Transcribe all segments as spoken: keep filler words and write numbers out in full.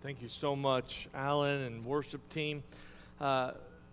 Thank you so much, Alan and worship team. Uh,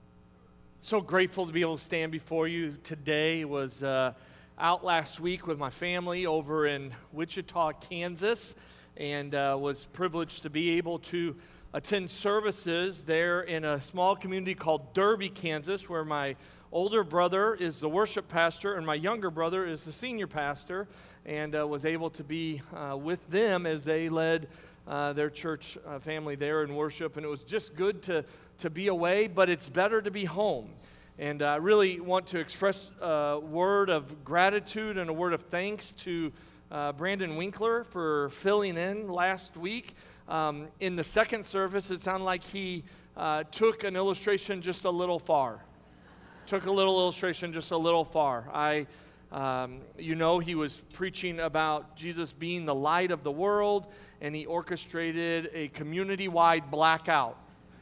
so grateful to be able to stand before you today. Was uh, out last week with my family over in Wichita, Kansas, and uh, was privileged to be able to attend services there in a small community called Derby, Kansas, where my older brother is the worship pastor and my younger brother is the senior pastor, and uh, was able to be uh, with them as they led uh, their church uh, family there in worship. And it was just good to, to be away, but it's better to be home. And I really want to express a word of gratitude and a word of thanks to uh, Brandon Winkler for filling in last week. Um, in the second service, it sounded like he uh, took an illustration just a little far. Took a little illustration just a little far. I, um, you know, he was preaching about Jesus being the light of the world, and he orchestrated a community-wide blackout.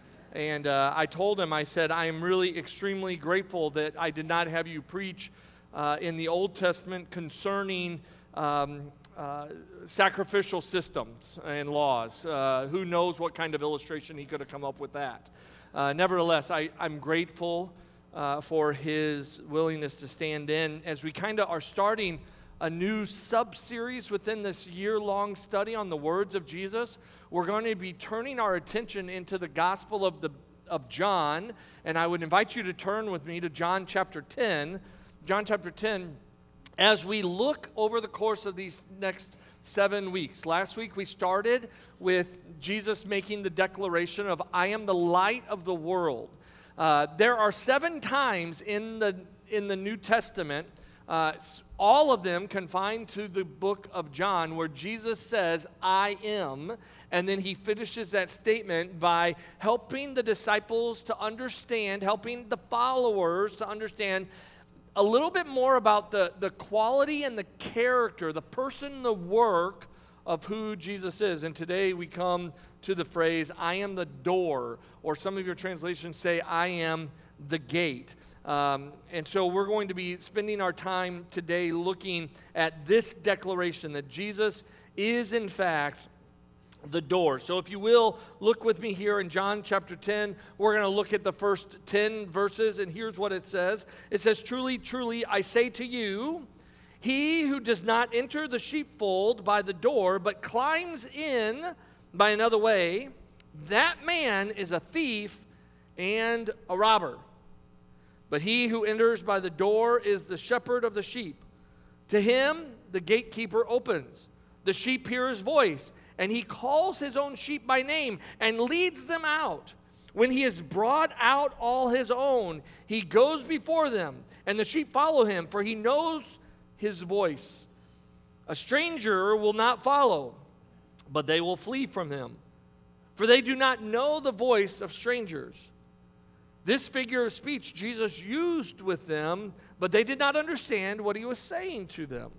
And uh, I told him, I said, I am really extremely grateful that I did not have you preach uh, in the Old Testament concerning um, uh, sacrificial systems and laws. Uh, who knows what kind of illustration he could have come up with that. Uh, nevertheless, I, I'm grateful Uh, for his willingness to stand in as we kind of are starting a new sub-series within this year-long study on the words of Jesus. We're going to be turning our attention into the Gospel of the of John, and I would invite you to turn with me to John chapter ten. John chapter ten, as we look over the course of these next seven weeks. Last week we started with Jesus making the declaration of, I am the light of the world. Uh, there are seven times in the in the New Testament, uh, all of them confined to the book of John, where Jesus says, I am, and then he finishes that statement by helping the disciples to understand, helping the followers to understand a little bit more about the, the quality and the character, the person, the work of who Jesus is. And today we come to the phrase, I am the door, or some of your translations say, I am the gate. Um, and so we're going to be spending our time today looking at this declaration that Jesus is in fact the door. So if you will, look with me here in John chapter ten. We're going to look at the first ten verses, and here's what it says. It says, Truly, truly, I say to you, he who does not enter the sheepfold by the door, but climbs in by another way, that man is a thief and a robber. But he who enters by the door is the shepherd of the sheep. To him the gatekeeper opens. The sheep hear his voice, and he calls his own sheep by name and leads them out. When he has brought out all his own, he goes before them, and the sheep follow him, for he knows his voice. A stranger will not follow, but they will flee from him, for they do not know the voice of strangers. This figure of speech Jesus used with them, but they did not understand what he was saying to them.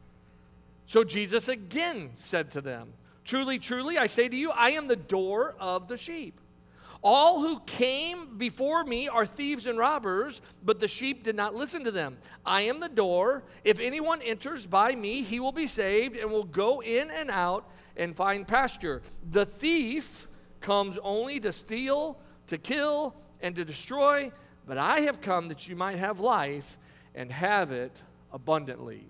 So Jesus again said to them, Truly, truly, I say to you, I am the door of the sheep. All who came before me are thieves and robbers, but the sheep did not listen to them. I am the door. If anyone enters by me, he will be saved and will go in and out and find pasture. The thief comes only to steal, to kill, and to destroy, but I have come that you might have life and have it abundantly.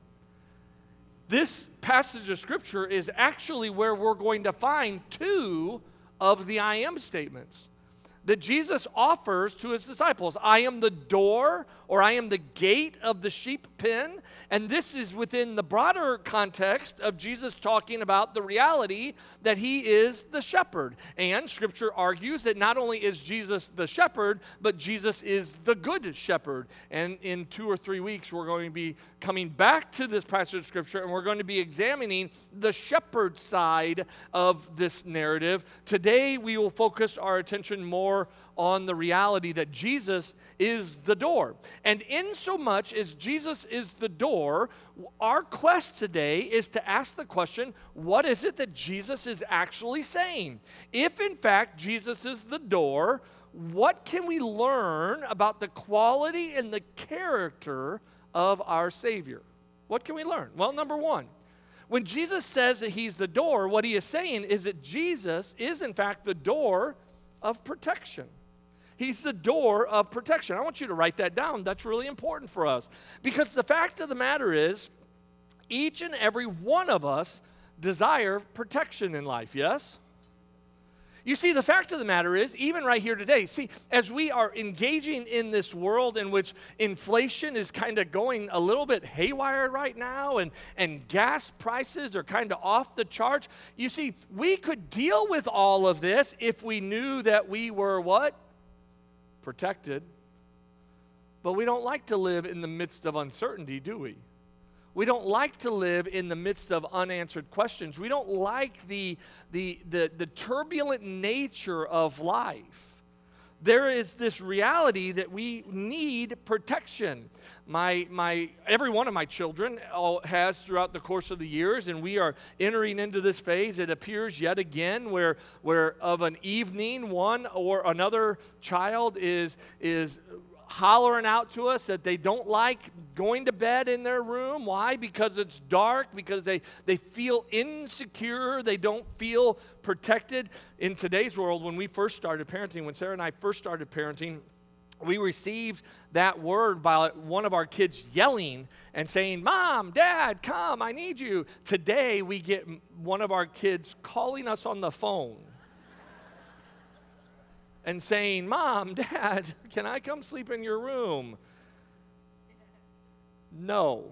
This passage of Scripture is actually where we're going to find two of the I am statements that Jesus offers to his disciples. I am the door, or I am the gate of the sheep pen. And this is within the broader context of Jesus talking about the reality that he is the shepherd. And Scripture argues that not only is Jesus the shepherd, but Jesus is the good shepherd. And in two or three weeks, we're going to be coming back to this passage of Scripture, and we're going to be examining the shepherd side of this narrative. Today, we will focus our attention more on the reality that Jesus is the door. And in so much as Jesus is the door, our quest today is to ask the question, what is it that Jesus is actually saying? If in fact Jesus is the door, what can we learn about the quality and the character of our Savior? What can we learn? Well, number one, when Jesus says that he's the door, what he is saying is that Jesus is, in fact, the door of protection. He's the door of protection. I want you to write that down. That's really important for us. Because the fact of the matter is, each and every one of us desire protection in life, yes? You see, the fact of the matter is, even right here today, see, as we are engaging in this world in which inflation is kind of going a little bit haywire right now, and, and gas prices are kind of off the charts, you see, we could deal with all of this if we knew that we were what? Protected. But we don't like to live in the midst of uncertainty, do we? We don't like to live in the midst of unanswered questions. We don't like the, the, the, the turbulent nature of life. There is this reality that we need protection. My, my, every one of my children has throughout the course of the years, and we are entering into this phase, it appears yet again, where, where of an evening, one or another child is, is hollering out to us that they don't like going to bed in their room. Why? Because it's dark, because they, they feel insecure, they don't feel protected. In today's world, when we first started parenting, when Sarah and I first started parenting, we received that word by one of our kids yelling and saying, "Mom, Dad, come, I need you." Today, we get one of our kids calling us on the phone and saying, "Mom, Dad, can I come sleep in your room?" No.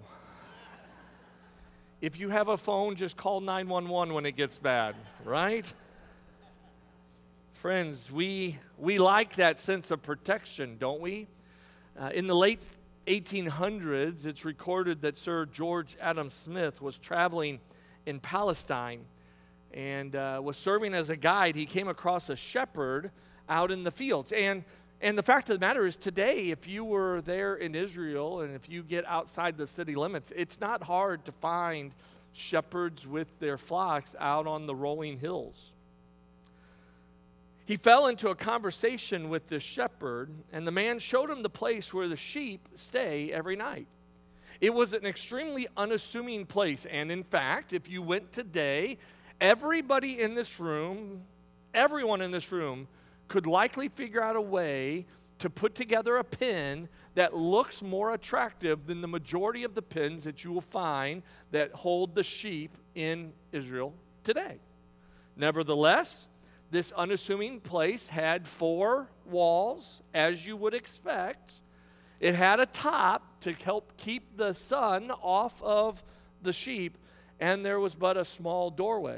If you have a phone, just call nine one one when it gets bad, right? Friends, we, we like that sense of protection, don't we? Uh, in the late eighteen hundreds, it's recorded that Sir George Adam Smith was traveling in Palestine and uh, was serving as a guide. He came across a shepherd out in the fields. And and the fact of the matter is, today, if you were there in Israel and if you get outside the city limits, it's not hard to find shepherds with their flocks out on the rolling hills. He fell into a conversation with this shepherd, and the man showed him the place where the sheep stay every night. It was an extremely unassuming place, and in fact, if you went today, everybody in this room, everyone in this room could likely figure out a way to put together a pen that looks more attractive than the majority of the pens that you will find that hold the sheep in Israel today. Nevertheless, this unassuming place had four walls, as you would expect. It had a top to help keep the sun off of the sheep, and there was but a small doorway.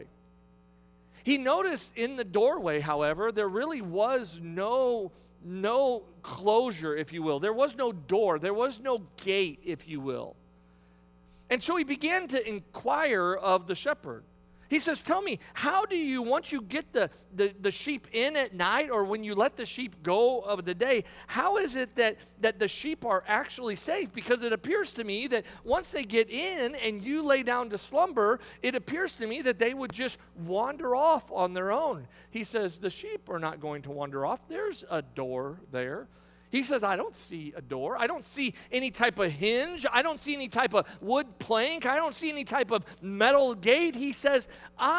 He noticed in the doorway, however, there really was no, no closure, if you will. There was no door. There was no gate, if you will. And so he began to inquire of the shepherd. He says, "Tell me, how do you, once you get the, the, the sheep in at night, or when you let the sheep go of the day, how is it that, that the sheep are actually safe? Because it appears to me that once they get in and you lay down to slumber, it appears to me that they would just wander off on their own." He says, "The sheep are not going to wander off. There's a door there." He says, "I don't see a door. I don't see any type of hinge. I don't see any type of wood plank. I don't see any type of metal gate." He says,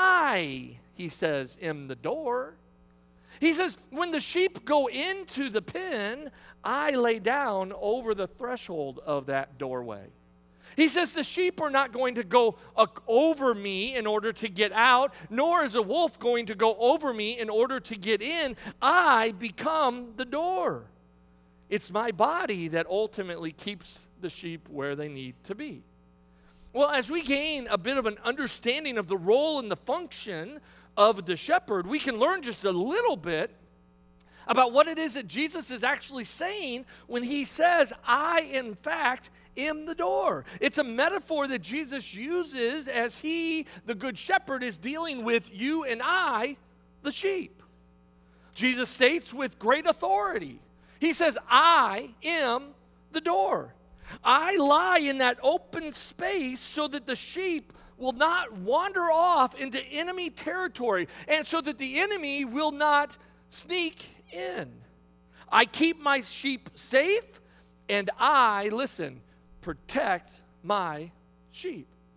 I, he says, am the door. He says, "When the sheep go into the pen, I lay down over the threshold of that doorway." He says, "The sheep are not going to go uh, over me in order to get out, nor is a wolf going to go over me in order to get in. I become the door. It's my body that ultimately keeps the sheep where they need to be." Well, as we gain a bit of an understanding of the role and the function of the shepherd, we can learn just a little bit about what it is that Jesus is actually saying when he says, "I, in fact, am the door." It's a metaphor that Jesus uses as he, the good shepherd, is dealing with you and I, the sheep. Jesus states with great authority, he says, "I am the door." I lie in that open space so that the sheep will not wander off into enemy territory, and so that the enemy will not sneak in. I keep my sheep safe, and I, listen, protect my sheep.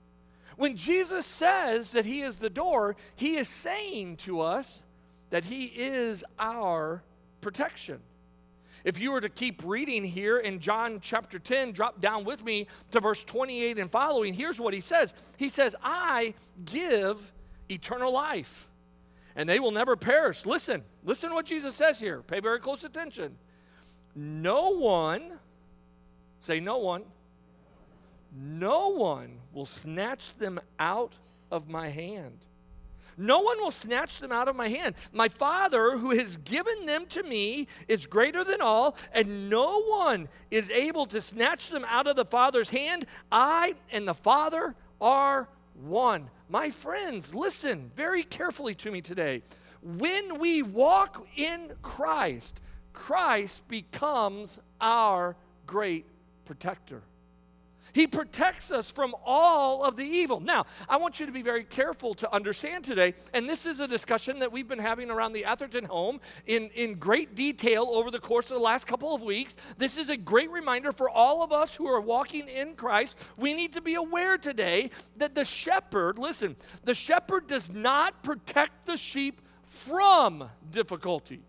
When Jesus says that he is the door, he is saying to us that he is our protection. If you were to keep reading here in John chapter ten, drop down with me to verse twenty-eight and following, here's what he says. He says, I give eternal life, and they will never perish. Listen, listen to what Jesus says here. Pay very close attention. No one, say no one, no one will snatch them out of my hand. No one will snatch them out of my hand. My Father, who has given them to me, is greater than all, and no one is able to snatch them out of the Father's hand. I and the Father are one. My friends, listen very carefully to me today. When we walk in Christ, Christ becomes our great protector. He protects us from all of the evil. Now, I want you to be very careful to understand today, and this is a discussion that we've been having around the Atherton home in, in great detail over the course of the last couple of weeks. This is a great reminder for all of us who are walking in Christ. We need to be aware today that the shepherd, listen, the shepherd does not protect the sheep from difficulty.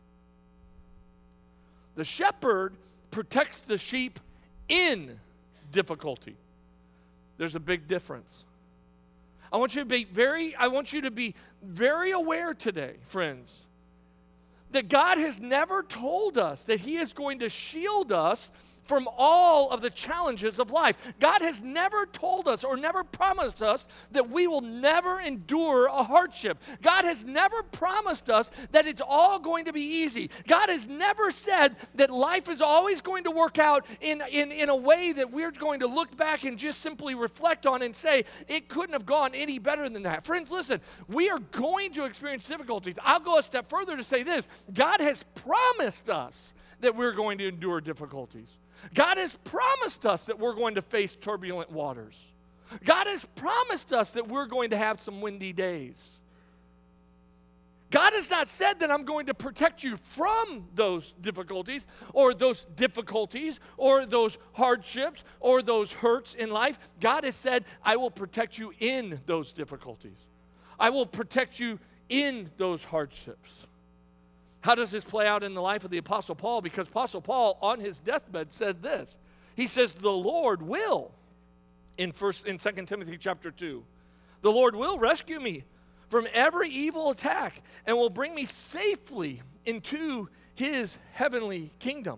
The shepherd protects the sheep in difficulty. There's a big difference. I want you to be very, I want you to be very aware today, friends, that God has never told us that he is going to shield us from all of the challenges of life. God has never told us or never promised us that we will never endure a hardship. God has never promised us that it's all going to be easy. God has never said that life is always going to work out in, in, in a way that we're going to look back and just simply reflect on and say, it couldn't have gone any better than that. Friends, listen, we are going to experience difficulties. I'll go a step further to say this. God has promised us that we're going to endure difficulties. God has promised us that we're going to face turbulent waters. God has promised us that we're going to have some windy days. God has not said that I'm going to protect you from those difficulties or those difficulties or those hardships or those hurts in life. God has said, I will protect you in those difficulties. I will protect you in those hardships. How does this play out in the life of the Apostle Paul? Because Apostle Paul, on his deathbed, said this. He says, the Lord will, in first in Second Timothy chapter two, the Lord will rescue me from every evil attack and will bring me safely into his heavenly kingdom.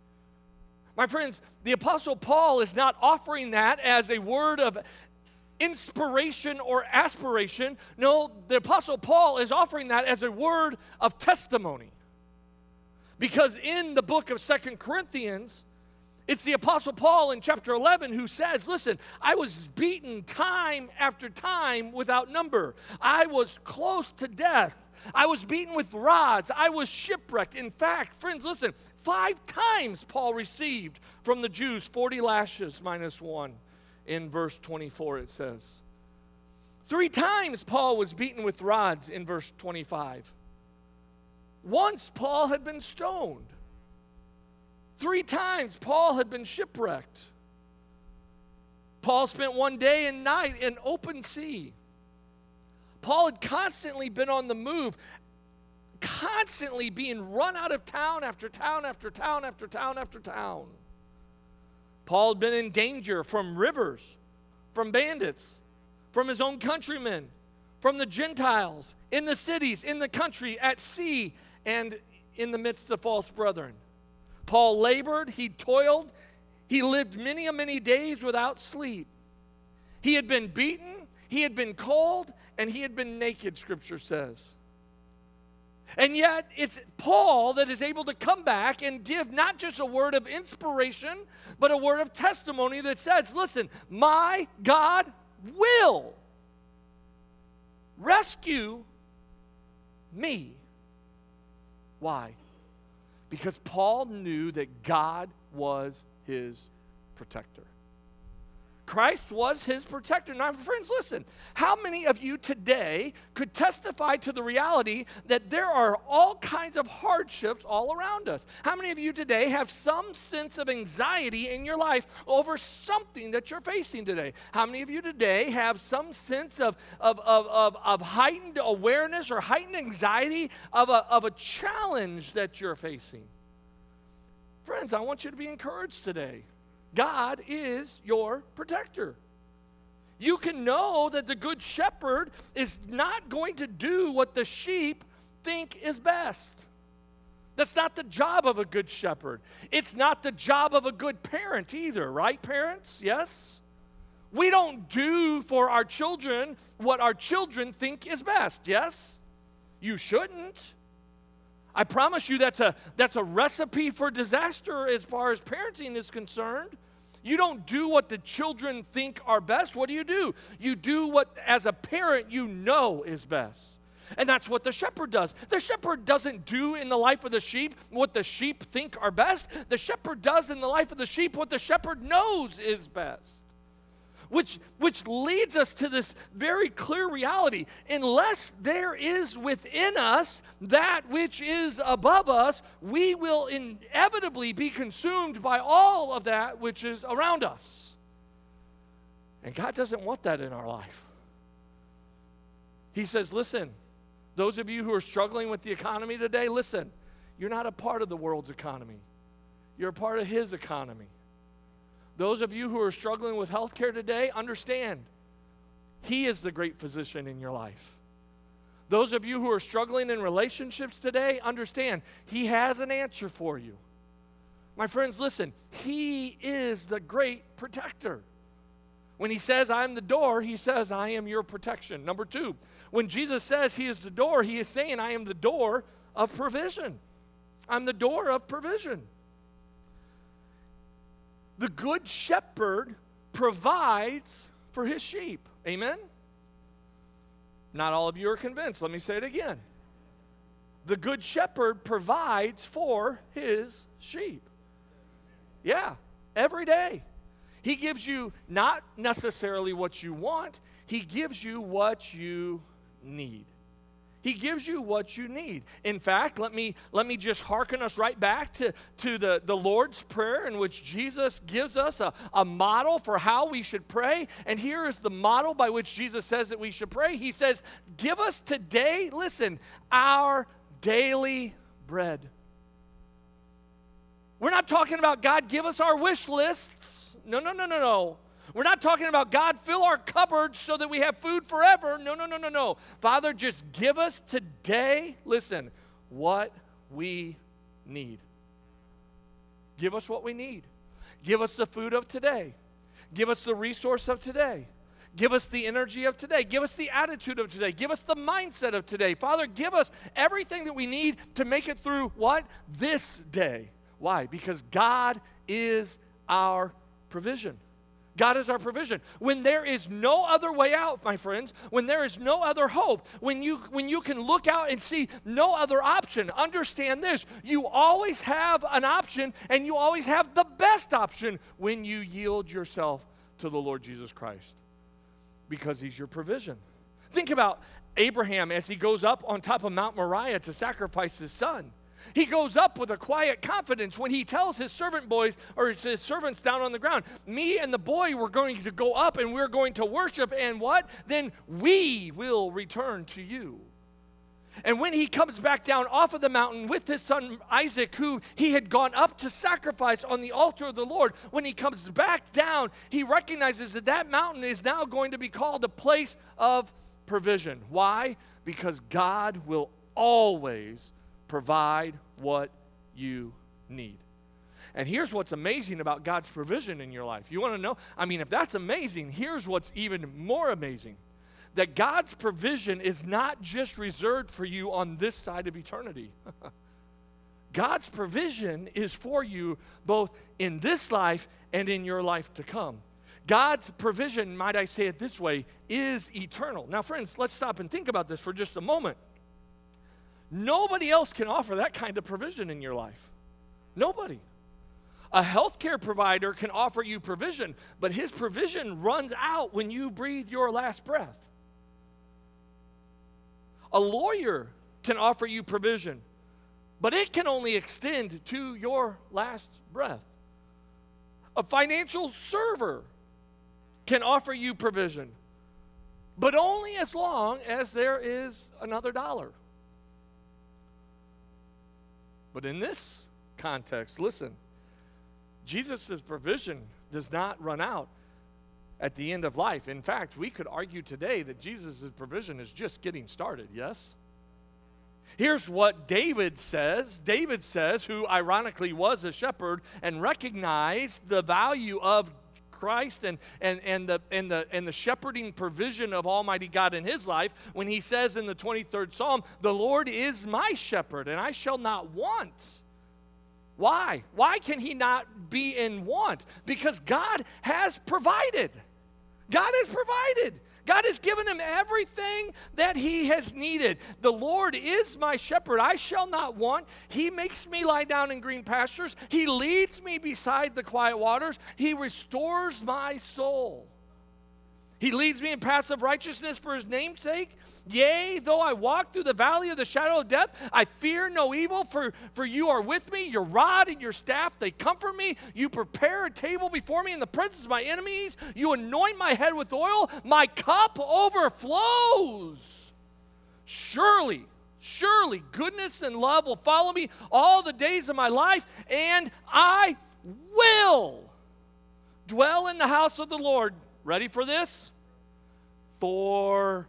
My friends, the Apostle Paul is not offering that as a word of inspiration or aspiration. No, the Apostle Paul is offering that as a word of testimony. Because in the book of Second Corinthians, it's the Apostle Paul in chapter eleven who says, listen, I was beaten time after time without number. I was close to death. I was beaten with rods. I was shipwrecked. In fact, friends, listen, five times Paul received from the Jews forty lashes minus one. In verse twenty-four it says. Three times Paul was beaten with rods in verse twenty-five. Once Paul had been stoned. Three times Paul had been shipwrecked. Paul spent one day and night in open sea. Paul had constantly been on the move, constantly being run out of town after town after town after town after town. Paul had been in danger from rivers, from bandits, from his own countrymen, from the Gentiles, in the cities, in the country, at sea, and in the midst of false brethren. Paul labored, he toiled, he lived many a many days without sleep. He had been beaten, he had been cold, and he had been naked, Scripture says. And yet, it's Paul that is able to come back and give not just a word of inspiration, but a word of testimony that says, listen, my God will rescue me. Why? Because Paul knew that God was his protector. Christ was his protector. Now, friends, listen. How many of you today could testify to the reality that there are all kinds of hardships all around us? How many of you today have some sense of anxiety in your life over something that you're facing today? How many of you today have some sense of, of, of, of, of heightened awareness or heightened anxiety of a, of a challenge that you're facing? Friends, I want you to be encouraged today. God is your protector. You can know that the good shepherd is not going to do what the sheep think is best. That's not the job of a good shepherd. It's not the job of a good parent either, right, parents? Yes? We don't do for our children what our children think is best, yes? You shouldn't. I promise you that's a, that's a recipe for disaster as far as parenting is concerned. You don't do what the children think are best. What do you do? You do what, as a parent, you know is best. And that's what the shepherd does. The shepherd doesn't do in the life of the sheep what the sheep think are best. The shepherd does in the life of the sheep what the shepherd knows is best. Which, which leads us to this very clear reality. Unless there is within us that which is above us, we will inevitably be consumed by all of that which is around us. And God doesn't want that in our life. He says, listen, those of you who are struggling with the economy today, listen, you're not a part of the world's economy. You're a part of his economy. Those of you who are struggling with health care today, understand, he is the great physician in your life. Those of you who are struggling in relationships today, understand, he has an answer for you. My friends, listen, he is the great protector. When he says, I am the door, he says, I am your protection. Number two, when Jesus says he is the door, he is saying, I am the door of provision. I'm the door of provision. The good shepherd provides for his sheep. Amen? Not all of you are convinced. Let me say it again. The good shepherd provides for his sheep. Yeah, every day. He gives you not necessarily what you want. He gives you what you need. He gives you what you need. In fact, let me, let me just hearken us right back to, to the, the Lord's Prayer, in which Jesus gives us a, a model for how we should pray. And here is the model by which Jesus says that we should pray. He says, give us today, listen, our daily bread. We're not talking about, God, give us our wish lists. No, no, no, no, no. We're not talking about, God, fill our cupboards so that we have food forever. No, no, no, no, no. Father, just give us today, listen, what we need. Give us what we need. Give us the food of today. Give us the resource of today. Give us the energy of today. Give us the attitude of today. Give us the mindset of today. Father, give us everything that we need to make it through what? This day. Why? Because God is our provision. God is our provision. When there is no other way out, my friends, when there is no other hope, when you when you can look out and see no other option, understand this, you always have an option, and you always have the best option when you yield yourself to the Lord Jesus Christ, because he's your provision. Think about Abraham as he goes up on top of Mount Moriah to sacrifice his son. He goes up with a quiet confidence when he tells his servant boys, or his servants down on the ground, me and the boy were going to go up and we're going to worship, and what? Then we will return to you. And when he comes back down off of the mountain with his son Isaac, who he had gone up to sacrifice on the altar of the Lord, when he comes back down, he recognizes that that mountain is now going to be called a place of provision. Why? Because God will always provide what you need. And here's what's amazing about God's provision in your life. You want to know? I mean, if that's amazing, here's what's even more amazing. That God's provision is not just reserved for you on this side of eternity. God's provision is for you both in this life and in your life to come. God's provision, might I say it this way, is eternal. Now, friends, let's stop and think about this for just a moment. Nobody else can offer that kind of provision in your life. Nobody. A healthcare provider can offer you provision, but his provision runs out when you breathe your last breath. A lawyer can offer you provision, but it can only extend to your last breath. A financial server can offer you provision, but only as long as there is another dollar. But in this context, listen, Jesus' provision does not run out at the end of life. In fact, we could argue today that Jesus' provision is just getting started, yes? Here's what David says. David says, who ironically was a shepherd and recognized the value of Christ and, and, and, the, and, the, and the shepherding provision of Almighty God in his life, when he says in the twenty-third Psalm, "The Lord is my shepherd, and I shall not want." Why? Why can he not be in want? Because God has provided. God has provided. God has given him everything that he has needed. The Lord is my shepherd. I shall not want. He makes me lie down in green pastures. He leads me beside the quiet waters. He restores my soul. He leads me in paths of righteousness for his name's sake. Yea, though I walk through the valley of the shadow of death, I fear no evil, for, for you are with me. Your rod and your staff, they comfort me. You prepare a table before me in the presence of my enemies. You anoint my head with oil. My cup overflows. Surely, surely, goodness and love will follow me all the days of my life, and I will dwell in the house of the Lord. Ready for this? Forever.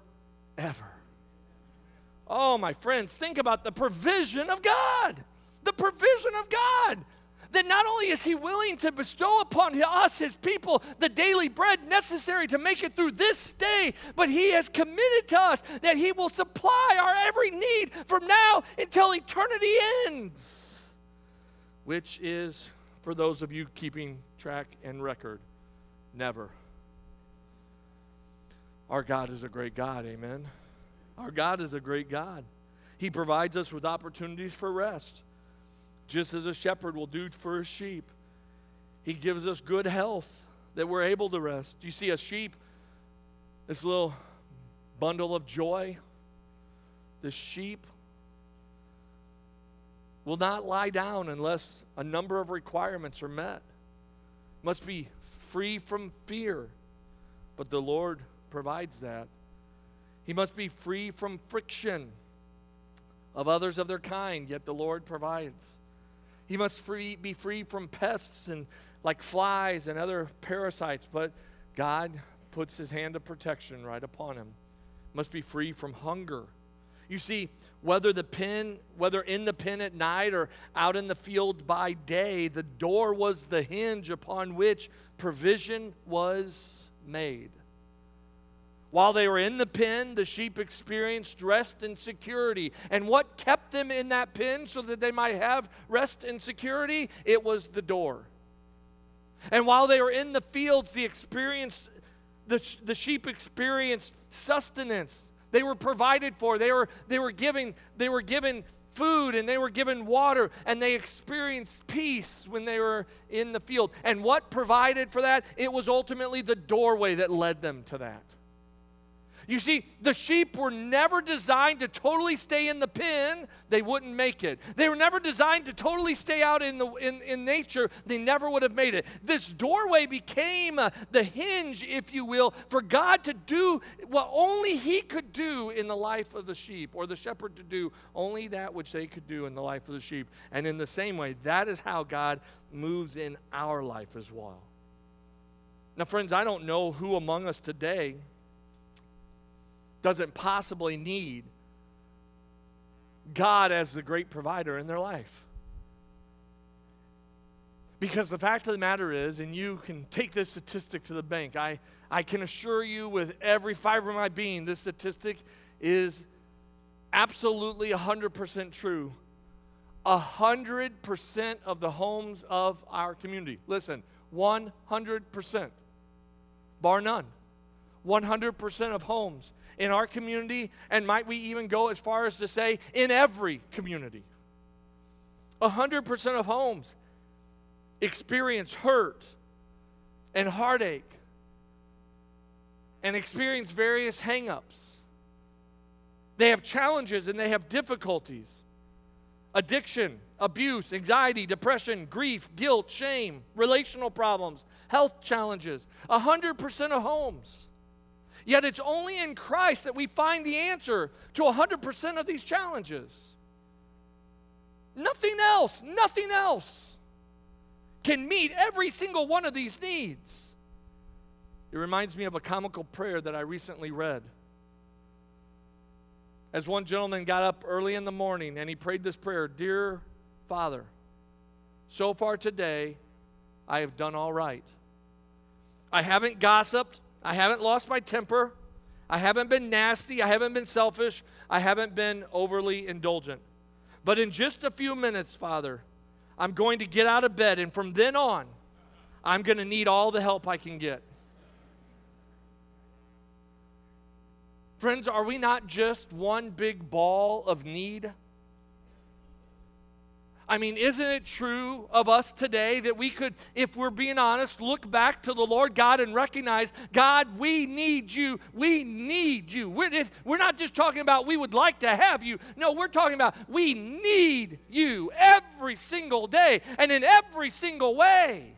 Oh, my friends, think about the provision of God. The provision of God. That not only is he willing to bestow upon us, his people, the daily bread necessary to make it through this day, but he has committed to us that he will supply our every need from now until eternity ends. Which is, for those of you keeping track and record, never. Our God is a great God, amen? Our God is a great God. He provides us with opportunities for rest, just as a shepherd will do for his sheep. He gives us good health that we're able to rest. You see a sheep, this little bundle of joy, this sheep will not lie down unless a number of requirements are met. Must be free from fear, but the Lord provides that. He must be free from friction of others of their kind, yet the Lord provides. He must free, be free from pests and like flies and other parasites, but God puts his hand of protection right upon him. Must be free from hunger. You see, whether the pen, whether in the pen at night or out in the field by day, the door was the hinge upon which provision was made. While they were in the pen, the sheep experienced rest and security. And what kept them in that pen so that they might have rest and security? It was the door. And while they were in the fields, the experienced, the, the sheep experienced sustenance. They were provided for. They were, they were given, they were given food, and they were given water, and they experienced peace when they were in the field. And what provided for that? It was ultimately the doorway that led them to that. You see, the sheep were never designed to totally stay in the pen. They wouldn't make it. They were never designed to totally stay out in the in, in nature. They never would have made it. This doorway became uh, the hinge, if you will, for God to do what only he could do in the life of the sheep, or the shepherd to do only that which they could do in the life of the sheep. And in the same way, that is how God moves in our life as well. Now, friends, I don't know who among us today doesn't possibly need God as the great provider in their life. Because the fact of the matter is, and you can take this statistic to the bank, I, I can assure you with every fiber of my being, this statistic is absolutely one hundred percent true. one hundred percent of the homes of our community, listen, one hundred percent, bar none, one hundred percent of homes in our community, and might we even go as far as to say in every community, one hundred percent of homes experience hurt and heartache and experience various hang-ups. They have challenges and they have difficulties. Addiction, abuse, anxiety, depression, grief, guilt, shame, relational problems, health challenges. A hundred percent of homes. Yet it's only in Christ that we find the answer to a hundred percent of these challenges. Nothing else, nothing else can meet every single one of these needs. It reminds me of a comical prayer that I recently read. As one gentleman got up early in the morning and he prayed this prayer, "Dear Father, so far today I have done all right. I haven't gossiped. I haven't lost my temper. I haven't been nasty. I haven't been selfish. I haven't been overly indulgent. But in just a few minutes, Father, I'm going to get out of bed, and from then on, I'm going to need all the help I can get." Friends, are we not just one big ball of need? I mean, isn't it true of us today that we could, if we're being honest, look back to the Lord God and recognize, God, we need you. We need you. We're, if, we're not just talking about we would like to have you. No, we're talking about we need you every single day and in every single way.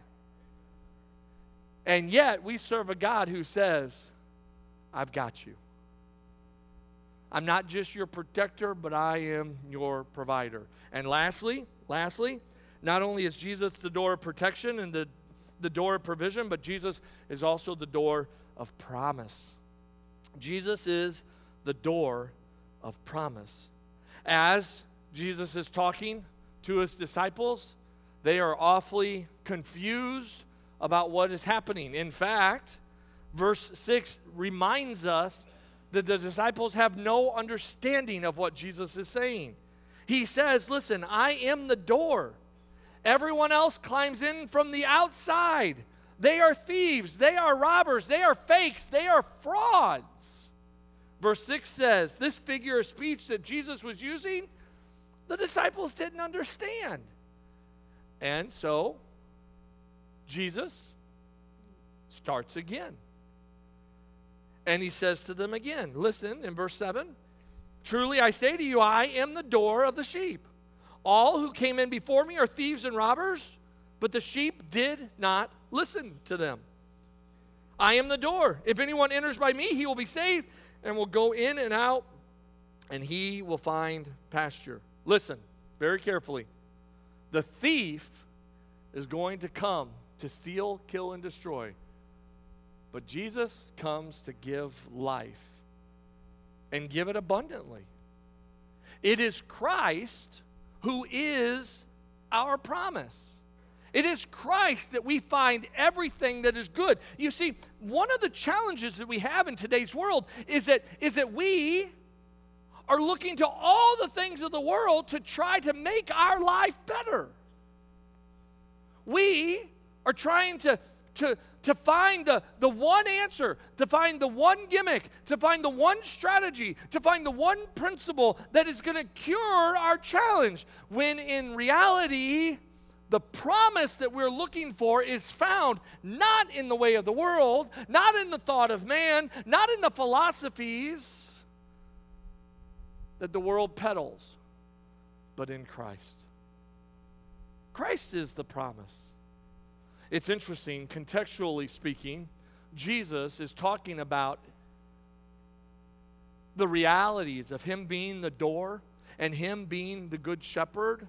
And yet we serve a God who says, I've got you. I'm not just your protector, but I am your provider. And lastly, lastly, not only is Jesus the door of protection and the, the door of provision, but Jesus is also the door of promise. Jesus is the door of promise. As Jesus is talking to his disciples, they are awfully confused about what is happening. In fact, verse six reminds us that the disciples have no understanding of what Jesus is saying. He says, listen, I am the door. Everyone else climbs in from the outside. They are thieves. They are robbers. They are fakes. They are frauds. Verse six says, this figure of speech that Jesus was using, the disciples didn't understand. And so, Jesus starts again. And he says to them again, listen, in verse seven, truly I say to you, I am the door of the sheep. All who came in before me are thieves and robbers, but the sheep did not listen to them. I am the door. If anyone enters by me, he will be saved and will go in and out, and he will find pasture. Listen very carefully. The thief is going to come to steal, kill, and destroy. But Jesus comes to give life and give it abundantly. It is Christ who is our promise. It is Christ that we find everything that is good. You see, one of the challenges that we have in today's world is that, is that we are looking to all the things of the world to try to make our life better. We are trying to To, to find the, the one answer, to find the one gimmick, to find the one strategy, to find the one principle that is going to cure our challenge, when in reality, the promise that we're looking for is found not in the way of the world, not in the thought of man, not in the philosophies that the world peddles, but in Christ. Christ is the promise. It's interesting, contextually speaking, Jesus is talking about the realities of him being the door and him being the good shepherd.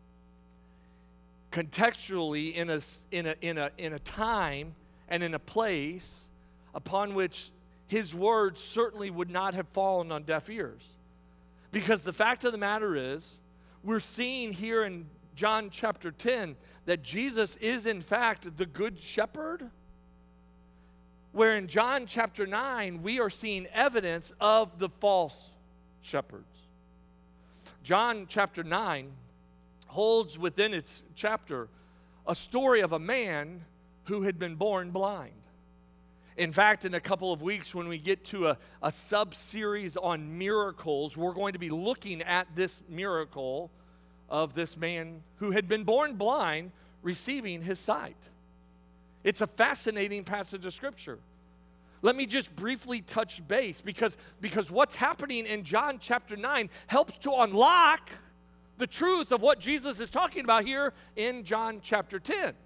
Contextually, in a, in a, in a, in a time and in a place upon which his words certainly would not have fallen on deaf ears. Because the fact of the matter is, we're seeing here in John chapter ten that Jesus is in fact the good shepherd, where in John chapter nine we are seeing evidence of the false shepherds. John chapter nine holds within its chapter a story of a man who had been born blind. In fact, in a couple of weeks when we get to a, a sub-series on miracles, we're going to be looking at this miracle of this man who had been born blind receiving his sight. It's a fascinating passage of Scripture. Let me just briefly touch base because, because what's happening in John chapter nine helps to unlock the truth of what Jesus is talking about here in John chapter ten.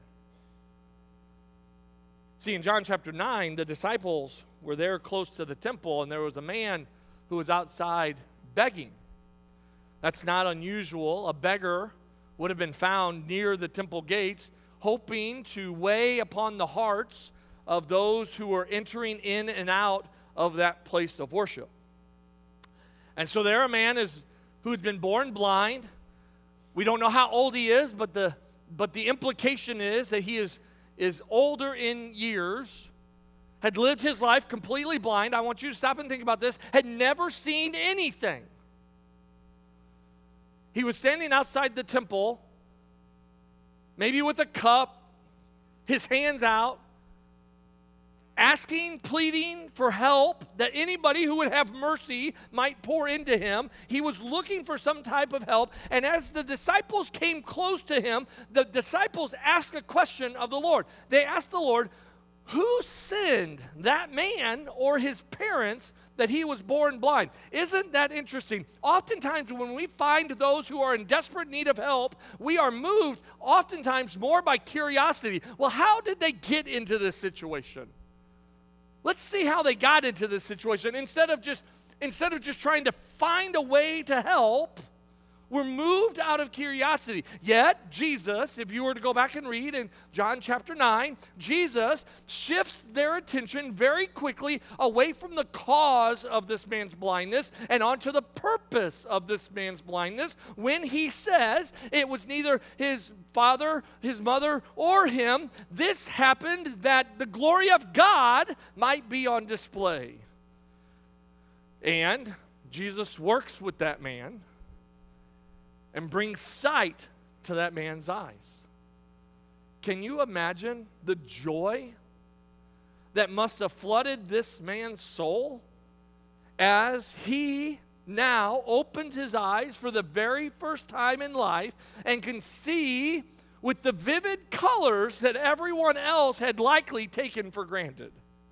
See, in John chapter nine, the disciples were there close to the temple, and there was a man who was outside begging. That's not unusual. A beggar would have been found near the temple gates, hoping to weigh upon the hearts of those who were entering in and out of that place of worship. And so there a man is who had been born blind. We don't know how old he is, but the but the implication is that he is, is older in years, had lived his life completely blind. I want you to stop and think about this. Had never seen anything. He was standing outside the temple, maybe with a cup, his hands out, asking, pleading for help, that anybody who would have mercy might pour into him. He was looking for some type of help. And as the disciples came close to him, the disciples asked a question of the Lord. They asked the Lord, who sinned, that man or his parents, that he was born blind? Isn't that interesting? Oftentimes when we find those who are in desperate need of help, we are moved oftentimes more by curiosity. Well, how did they get into this situation? Let's see how they got into this situation. Instead of just, instead of just trying to find a way to help, we're moved out of curiosity. Yet, Jesus, if you were to go back and read in John chapter nine, Jesus shifts their attention very quickly away from the cause of this man's blindness and onto the purpose of this man's blindness when he says it was neither his father, his mother, or him. This happened that the glory of God might be on display. And Jesus works with that man and brings sight to that man's eyes. Can you imagine the joy that must have flooded this man's soul as he now opens his eyes for the very first time in life and can see with the vivid colors that everyone else had likely taken for granted?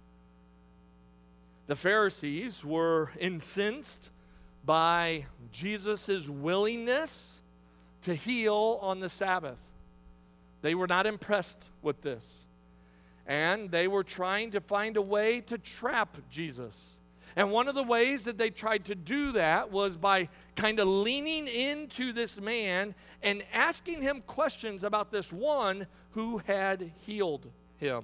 The Pharisees were incensed by Jesus' willingness to heal on the Sabbath. They were not impressed with this. And they were trying to find a way to trap Jesus. And one of the ways that they tried to do that was by kind of leaning into this man and asking him questions about this one who had healed him.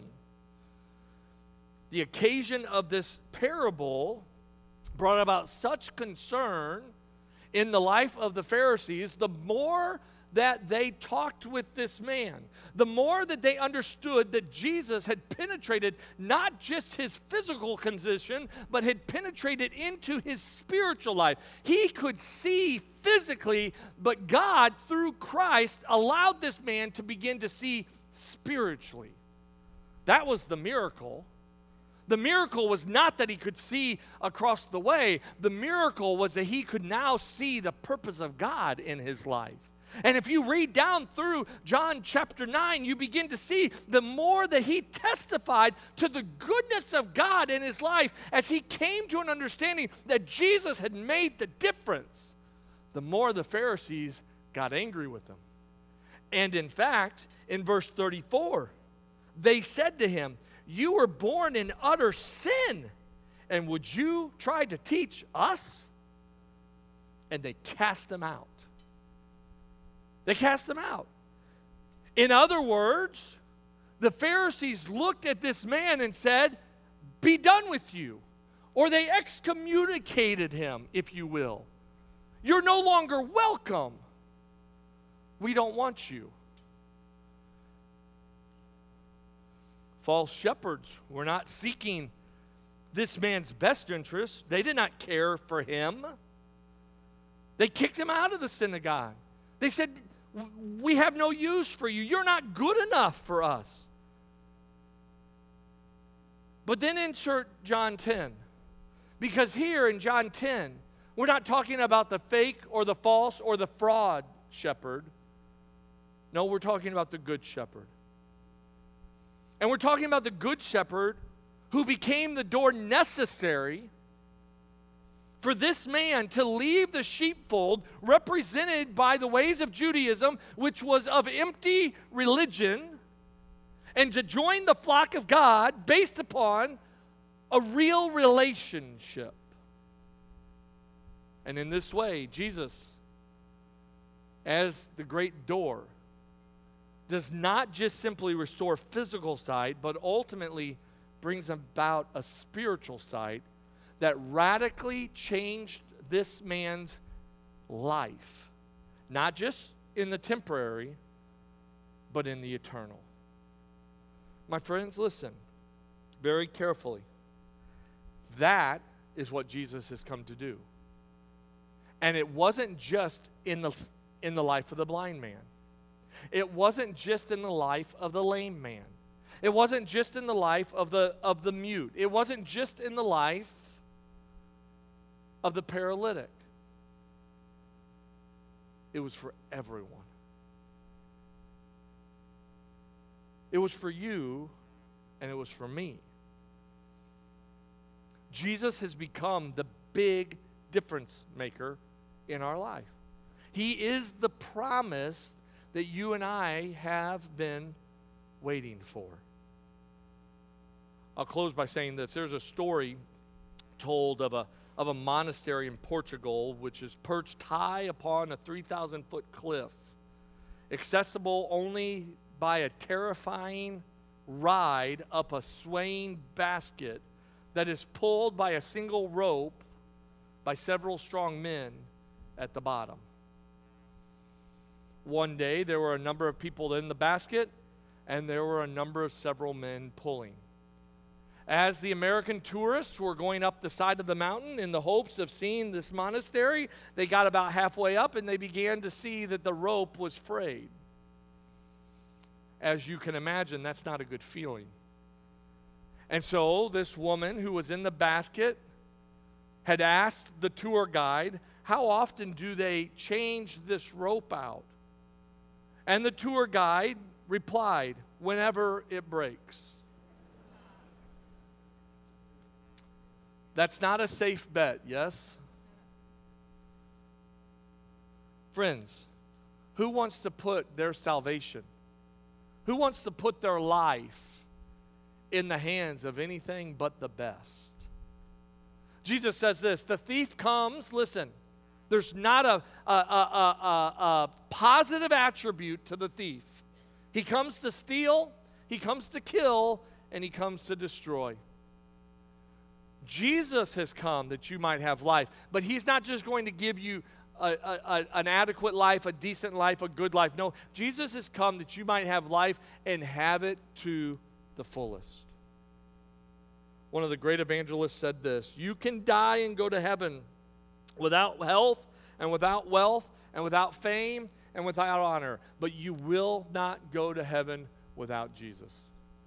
The occasion of this parable brought about such concern in the life of the Pharisees. The more that they talked with this man, the more that they understood that Jesus had penetrated not just his physical condition, but had penetrated into his spiritual life. He could see physically, but God, through Christ, allowed this man to begin to see spiritually. That was the miracle. The miracle was not that he could see across the way. The miracle was that he could now see the purpose of God in his life. And if you read down through John chapter nine, you begin to see the more that he testified to the goodness of God in his life as he came to an understanding that Jesus had made the difference, the more the Pharisees got angry with him. And in fact, in verse thirty-four, they said to him, "You were born in utter sin, and would you try to teach us?" And they cast him out. They cast him out. In other words, the Pharisees looked at this man and said, "Be done with you." Or they excommunicated him, if you will. "You're no longer welcome. We don't want you." False shepherds were not seeking this man's best interest. They did not care for him. They kicked him out of the synagogue. They said, "We have no use for you. You're not good enough for us." But then insert John ten. Because here in John ten, we're not talking about the fake or the false or the fraud shepherd. No, we're talking about the Good Shepherd. And we're talking about the Good Shepherd who became the door necessary for this man to leave the sheepfold represented by the ways of Judaism, which was of empty religion, and to join the flock of God based upon a real relationship. And in this way, Jesus, as the great door, does not just simply restore physical sight, but ultimately brings about a spiritual sight that radically changed this man's life. Not just in the temporary, but in the eternal. My friends, listen very carefully. That is what Jesus has come to do. And it wasn't just in the, in the life of the blind man. It wasn't just in the life of the lame man. It wasn't just in the life of the, of the mute. It wasn't just in the life of the paralytic. It was for everyone. It was for you, and it was for me. Jesus has become the big difference maker in our life. He is the promise that you and I have been waiting for. I'll close by saying this. There's a story told of a of a monastery in Portugal, which is perched high upon a three thousand foot cliff, accessible only by a terrifying ride up a swaying basket that is pulled by a single rope by several strong men at the bottom. One day, there were a number of people in the basket, and there were a number of several men pulling. As the American tourists were going up the side of the mountain in the hopes of seeing this monastery, they got about halfway up and they began to see that the rope was frayed. As you can imagine, that's not a good feeling. And so this woman who was in the basket had asked the tour guide, how often do they change this rope out? And the tour guide replied, whenever it breaks. That's not a safe bet, yes? Friends, who wants to put their salvation, who wants to put their life in the hands of anything but the best? Jesus says this, the thief comes, listen, there's not a, a, a, a, a positive attribute to the thief. He comes to steal, he comes to kill, and he comes to destroy. Jesus has come that you might have life, but he's not just going to give you a, a, a, an adequate life, a decent life, a good life. No, Jesus has come that you might have life and have it to the fullest. One of the great evangelists said this, you can die and go to heaven without health and without wealth and without fame and without honor, but you will not go to heaven without Jesus.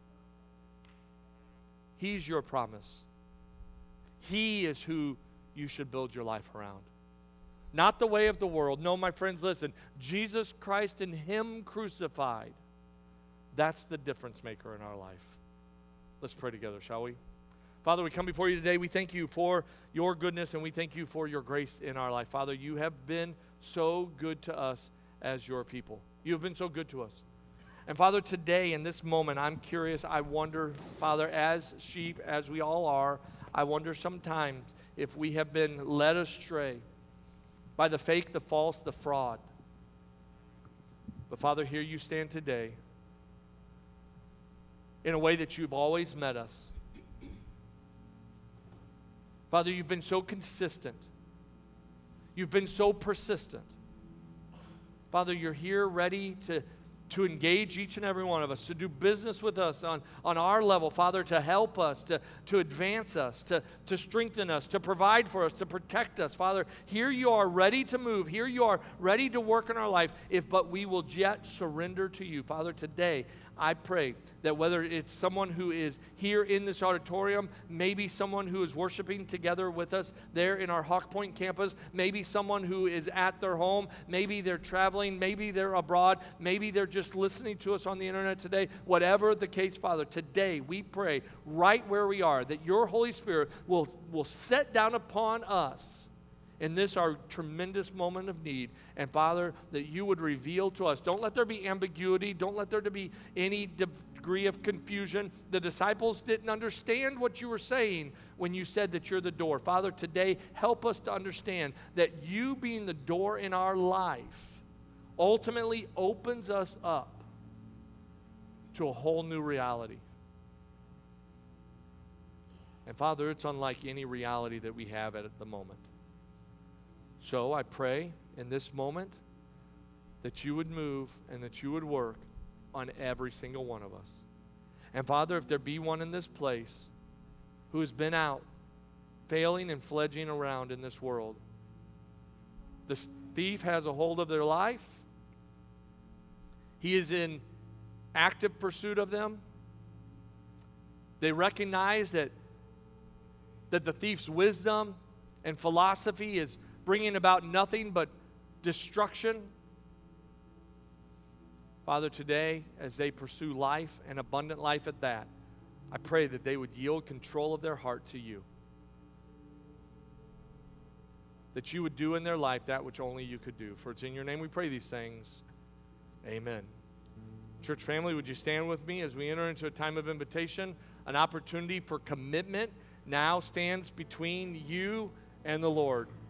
He's your promise. He is who you should build your life around. Not the way of the world. No, my friends, listen. Jesus Christ and him crucified. That's the difference maker in our life. Let's pray together, shall we? Father, we come before you today. We thank you for your goodness and we thank you for your grace in our life. Father, you have been so good to us as your people. You have been so good to us. And Father, today in this moment, I'm curious. I wonder, Father, as sheep, as we all are, I wonder sometimes if we have been led astray by the fake, the false, the fraud. But Father, here you stand today in a way that you've always met us. Father, you've been so consistent. You've been so persistent. Father, you're here ready to to engage each and every one of us, to do business with us on, on our level, Father, to help us, to, to advance us, to, to strengthen us, to provide for us, to protect us. Father, here you are ready to move. Here you are ready to work in our life, if but we will yet surrender to you. Father, today, I pray that whether it's someone who is here in this auditorium, maybe someone who is worshiping together with us there in our Hawk Point campus, maybe someone who is at their home, maybe they're traveling, maybe they're abroad, maybe they're just listening to us on the internet today, whatever the case, Father, today we pray right where we are that your Holy Spirit will, will set down upon us in this our tremendous moment of need. And Father, that you would reveal to us. Don't let there be ambiguity. Don't let there be any degree of confusion. The disciples didn't understand what you were saying when you said that you're the door. Father, today help us to understand that you being the door in our life ultimately opens us up to a whole new reality. And Father, it's unlike any reality that we have at the moment. So I pray in this moment that you would move and that you would work on every single one of us. And Father, if there be one in this place who has been out failing and fledging around in this world, the thief has a hold of their life. He is in active pursuit of them. They recognize that, that the thief's wisdom and philosophy is bringing about nothing but destruction. Father, today, as they pursue life and abundant life at that, I pray that they would yield control of their heart to you. That you would do in their life that which only you could do. For it's in your name we pray these things. Amen. Church family, would you stand with me as we enter into a time of invitation? An opportunity for commitment now stands between you and the Lord.